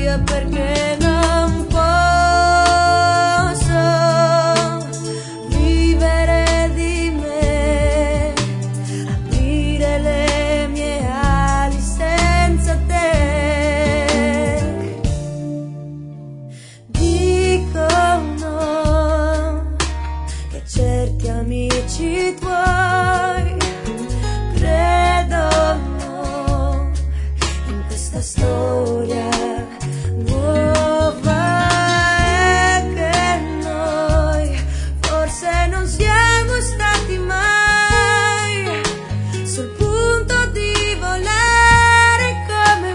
via perché non posso vivere di me, aprire le mie ali senza te. Dicono che certi amici tuoi credono in questa storia nuova e che noi forse non siamo stati mai sul punto di volare come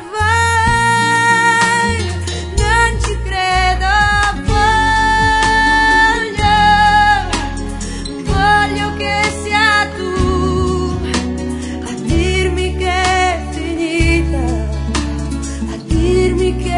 vai. Non ci credo, voglio che sia tu a dirmi che è finita, a dirmi che